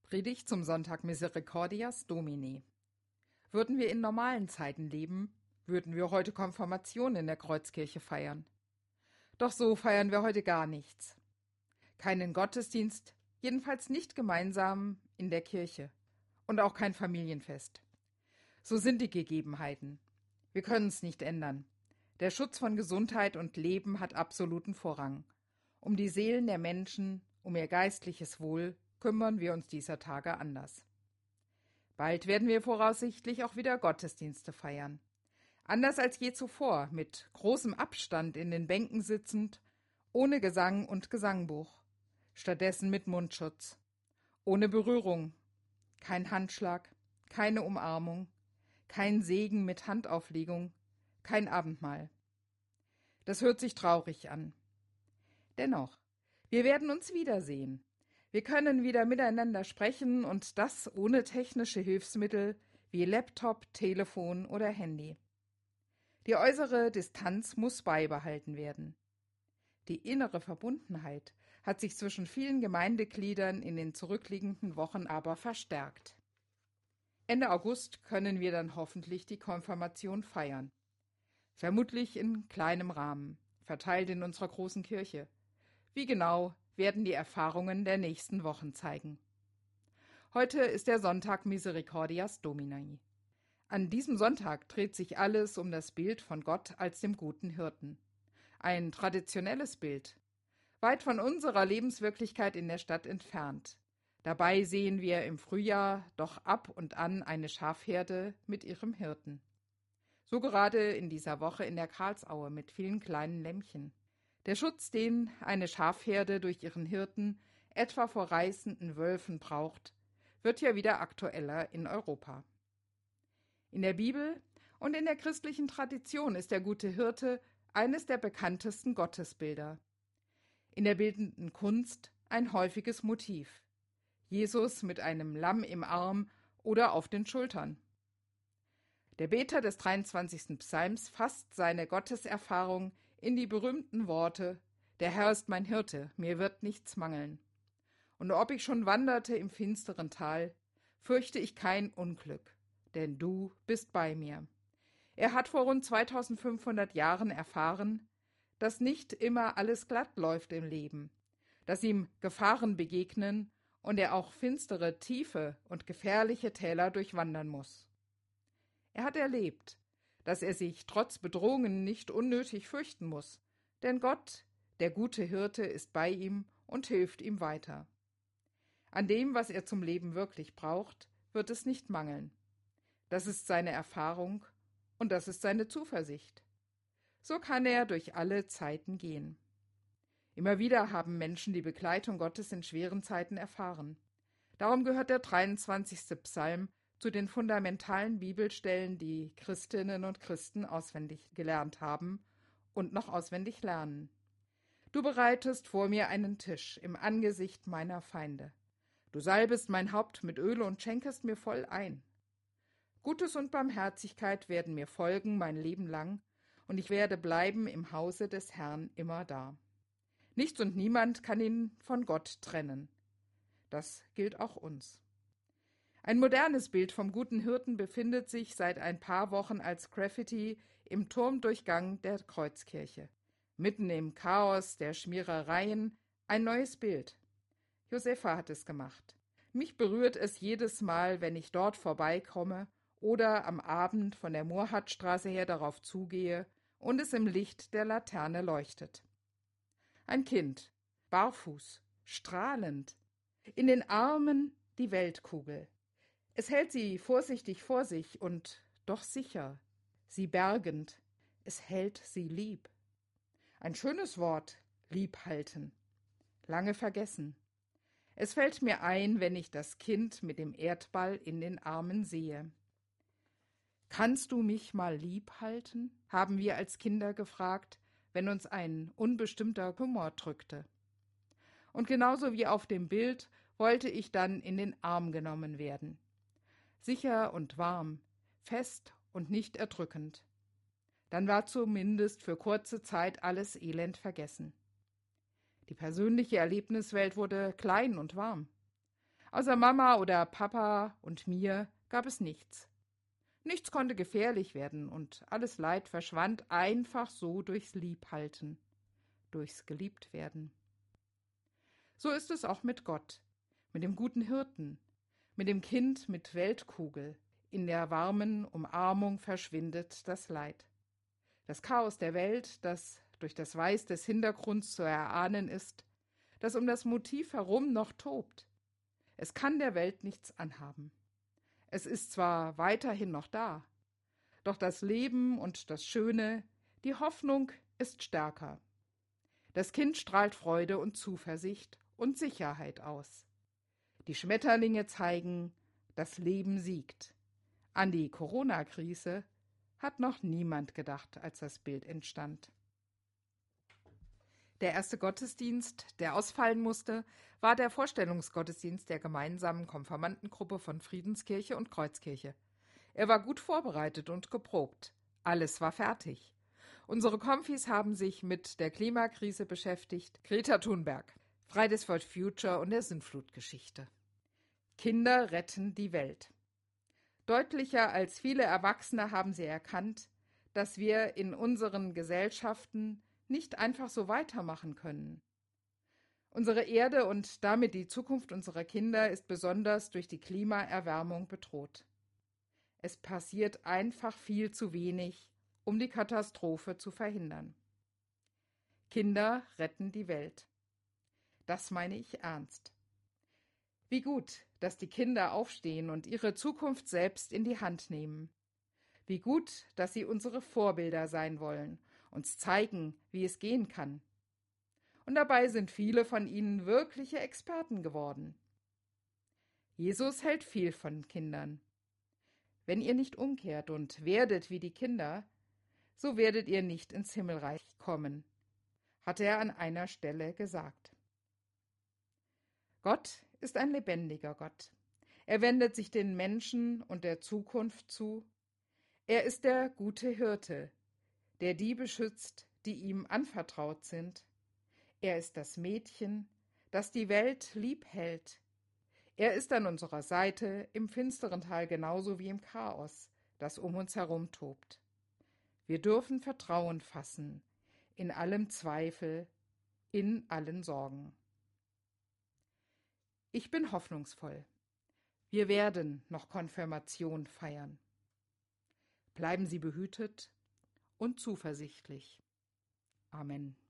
Predigt zum Sonntag Misericordias Domini. Würden wir in normalen Zeiten leben, würden wir heute Konfirmation in der Kreuzkirche feiern. Doch so feiern wir heute gar nichts. Keinen Gottesdienst, jedenfalls nicht gemeinsam in der Kirche. Und auch kein Familienfest. So sind die Gegebenheiten. Wir können es nicht ändern. Der Schutz von Gesundheit und Leben hat absoluten Vorrang. Um die Seelen der Menschen, um ihr geistliches Wohl, kümmern wir uns dieser Tage anders. Bald werden wir voraussichtlich auch wieder Gottesdienste feiern. Anders als je zuvor, mit großem Abstand in den Bänken sitzend, ohne Gesang und Gesangbuch, stattdessen mit Mundschutz, ohne Berührung, kein Handschlag, keine Umarmung, kein Segen mit Handauflegung, kein Abendmahl. Das hört sich traurig an. Dennoch, wir werden uns wiedersehen. Wir können wieder miteinander sprechen und das ohne technische Hilfsmittel wie Laptop, Telefon oder Handy. Die äußere Distanz muss beibehalten werden. Die innere Verbundenheit hat sich zwischen vielen Gemeindegliedern in den zurückliegenden Wochen aber verstärkt. Ende August können wir dann hoffentlich die Konfirmation feiern. Vermutlich in kleinem Rahmen, verteilt in unserer großen Kirche. Wie genau werden die Erfahrungen der nächsten Wochen zeigen. Heute ist der Sonntag Misericordias Domini. An diesem Sonntag dreht sich alles um das Bild von Gott als dem guten Hirten. Ein traditionelles Bild, weit von unserer Lebenswirklichkeit in der Stadt entfernt. Dabei sehen wir im Frühjahr doch ab und an eine Schafherde mit ihrem Hirten. So gerade in dieser Woche in der Karlsaue mit vielen kleinen Lämmchen. Der Schutz, den eine Schafherde durch ihren Hirten etwa vor reißenden Wölfen braucht, wird ja wieder aktueller in Europa. In der Bibel und in der christlichen Tradition ist der gute Hirte eines der bekanntesten Gottesbilder. In der bildenden Kunst ein häufiges Motiv. Jesus mit einem Lamm im Arm oder auf den Schultern. Der Beter des 23. Psalms fasst seine Gotteserfahrung in die berühmten Worte: Der Herr ist mein Hirte, mir wird nichts mangeln. Und ob ich schon wanderte im finsteren Tal, fürchte ich kein Unglück, denn du bist bei mir. Er hat vor rund 2500 Jahren erfahren, dass nicht immer alles glatt läuft im Leben, dass ihm Gefahren begegnen und er auch finstere, tiefe und gefährliche Täler durchwandern muss. Er hat erlebt, dass er sich trotz Bedrohungen nicht unnötig fürchten muss, denn Gott, der gute Hirte, ist bei ihm und hilft ihm weiter. An dem, was er zum Leben wirklich braucht, wird es nicht mangeln. Das ist seine Erfahrung und das ist seine Zuversicht. So kann er durch alle Zeiten gehen. Immer wieder haben Menschen die Begleitung Gottes in schweren Zeiten erfahren. Darum gehört der 23. Psalm zu den fundamentalen Bibelstellen, die Christinnen und Christen auswendig gelernt haben und noch auswendig lernen. Du bereitest vor mir einen Tisch im Angesicht meiner Feinde. Du salbest mein Haupt mit Öl und schenkest mir voll ein. Gutes und Barmherzigkeit werden mir folgen mein Leben lang, und ich werde bleiben im Hause des Herrn immer da. Nichts und niemand kann ihn von Gott trennen. Das gilt auch uns. Ein modernes Bild vom guten Hirten befindet sich seit ein paar Wochen als Graffiti im Turmdurchgang der Kreuzkirche. Mitten im Chaos der Schmierereien ein neues Bild. Josefa hat es gemacht. Mich berührt es jedes Mal, wenn ich dort vorbeikomme oder am Abend von der Murrhardtstraße her darauf zugehe und es im Licht der Laterne leuchtet. Ein Kind, barfuß, strahlend, in den Armen die Weltkugel. Es hält sie vorsichtig vor sich und doch sicher, sie bergend, es hält sie lieb. Ein schönes Wort, lieb halten, lange vergessen. Es fällt mir ein, wenn ich das Kind mit dem Erdball in den Armen sehe. Kannst du mich mal lieb halten? Haben wir als Kinder gefragt, wenn uns ein unbestimmter Kummer drückte. Und genauso wie auf dem Bild wollte ich dann in den Arm genommen werden. Sicher und warm, fest und nicht erdrückend. Dann war zumindest für kurze Zeit alles Elend vergessen. Die persönliche Erlebniswelt wurde klein und warm. Außer Mama oder Papa und mir gab es nichts. Nichts konnte gefährlich werden und alles Leid verschwand einfach so durchs Liebhalten, durchs Geliebtwerden. So ist es auch mit Gott, mit dem guten Hirten, mit dem Kind mit Weltkugel. In der warmen Umarmung verschwindet das Leid. Das Chaos der Welt, das durch das Weiß des Hintergrunds zu erahnen ist, das um das Motiv herum noch tobt. Es kann der Welt nichts anhaben. Es ist zwar weiterhin noch da, doch das Leben und das Schöne, die Hoffnung ist stärker. Das Kind strahlt Freude und Zuversicht und Sicherheit aus. Die Schmetterlinge zeigen, das Leben siegt. An die Corona-Krise hat noch niemand gedacht, als das Bild entstand. Der erste Gottesdienst, der ausfallen musste, war der Vorstellungsgottesdienst der gemeinsamen Konfirmandengruppe von Friedenskirche und Kreuzkirche. Er war gut vorbereitet und geprobt. Alles war fertig. Unsere Konfis haben sich mit der Klimakrise beschäftigt, Greta Thunberg, Fridays for Future und der Sintflutgeschichte. Kinder retten die Welt. Deutlicher als viele Erwachsene haben sie erkannt, dass wir in unseren Gesellschaften nicht einfach so weitermachen können. Unsere Erde und damit die Zukunft unserer Kinder ist besonders durch die Klimaerwärmung bedroht. Es passiert einfach viel zu wenig, um die Katastrophe zu verhindern. Kinder retten die Welt. Das meine ich ernst. Wie gut, dass die Kinder aufstehen und ihre Zukunft selbst in die Hand nehmen. Wie gut, dass sie unsere Vorbilder sein wollen, uns zeigen, wie es gehen kann. Und dabei sind viele von ihnen wirkliche Experten geworden. Jesus hält viel von Kindern. Wenn ihr nicht umkehrt und werdet wie die Kinder, so werdet ihr nicht ins Himmelreich kommen, hat er an einer Stelle gesagt. Gott ist ein lebendiger Gott. Er wendet sich den Menschen und der Zukunft zu. Er ist der gute Hirte, der die beschützt, die ihm anvertraut sind. Er ist das Mädchen, das die Welt lieb hält. Er ist an unserer Seite im finsteren Tal genauso wie im Chaos, das um uns herum tobt. Wir dürfen Vertrauen fassen, in allem Zweifel, in allen Sorgen. Ich bin hoffnungsvoll. Wir werden noch Konfirmation feiern. Bleiben Sie behütet und zuversichtlich. Amen.